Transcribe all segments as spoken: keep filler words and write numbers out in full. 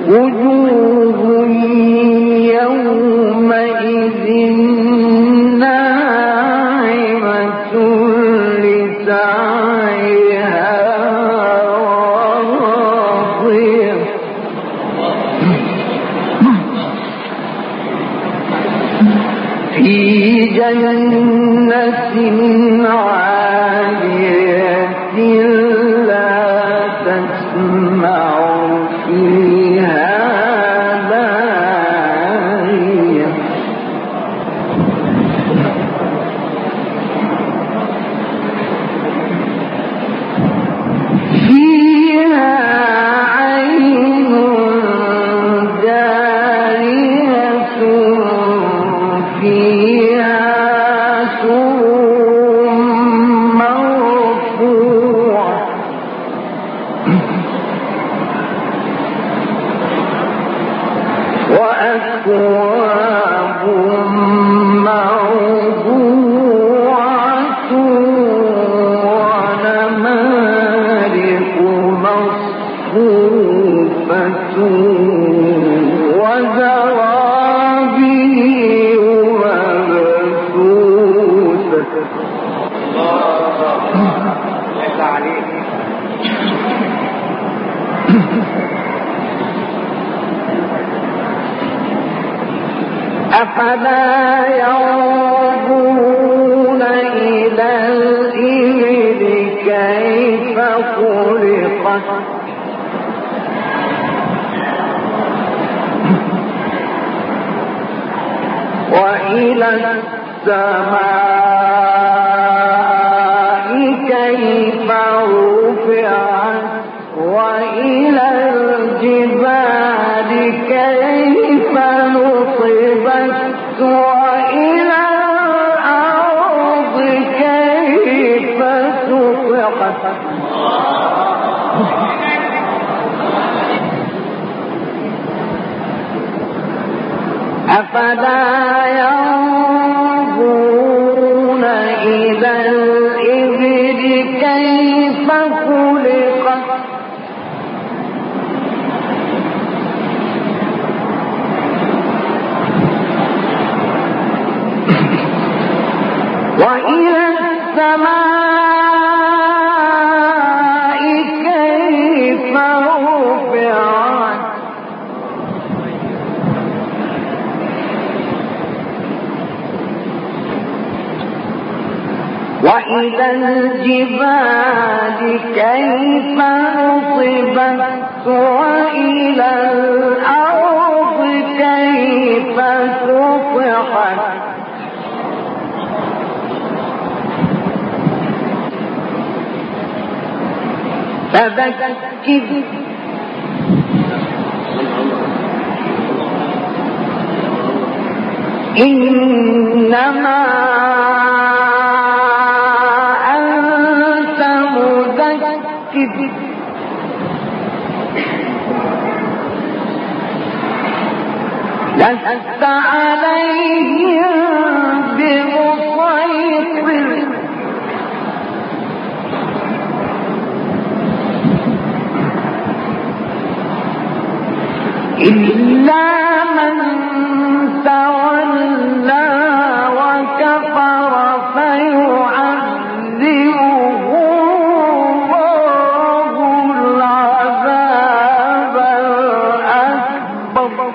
وجوه يومئذ ناعمة لسعيها راضية في جنة عالية لا تسمع فيها لاغية فيها عين جارية فيها سرر مرفوعة وأكواب موضوعة ونمارق مصفوفة وزرابي مبثوثة. أفلا ينظرون إلى الإبل كيف خلقت وإلى السماء كيف رفعت وإلى الجبال كيف نصبت وإلى الأرض كيف سطحت أفلا ينظرون إلى الإبل كيف خلقت وإلى السماء كيف رفعت وإلى الجبال كيف نصبت وإلى الأرض كيف سطحت فذكر إنما أنت مذكر لست عليهم بمسيطر إلا من تولى وكفر فيعذبه الله العذاب الأكبر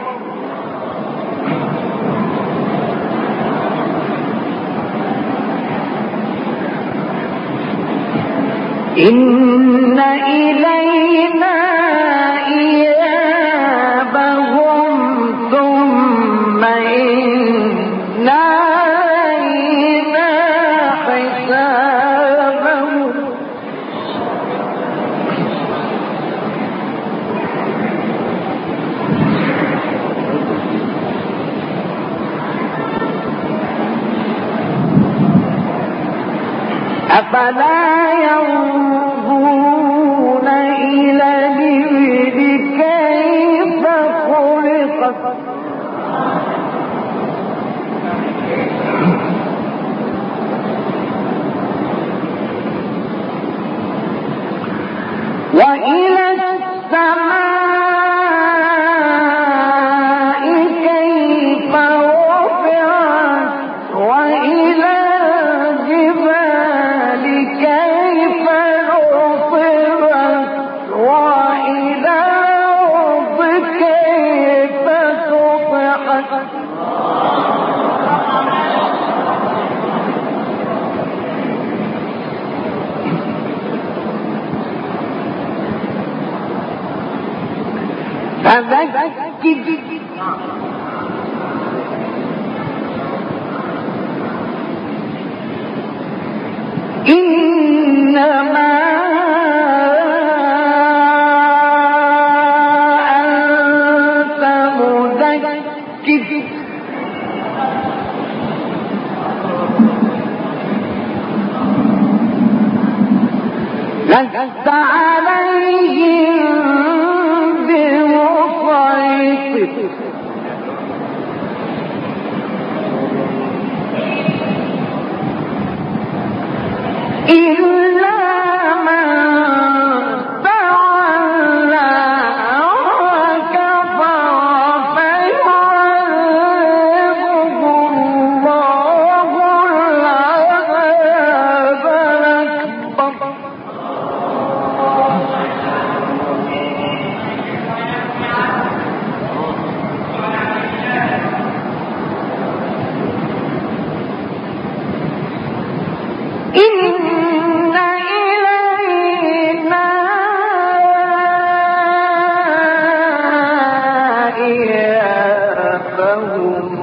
إن إلينا إيابهم ثم إن علينا حسابهم أفلا ينظرون إلى الإبل كيف خلقت وإلى السماء فذكر إنما أنت مذكر لست عليهم بمسيطر إلا من تولى وكفر فيعذبه الله العذاب الأكبر إن إلينا إيابهم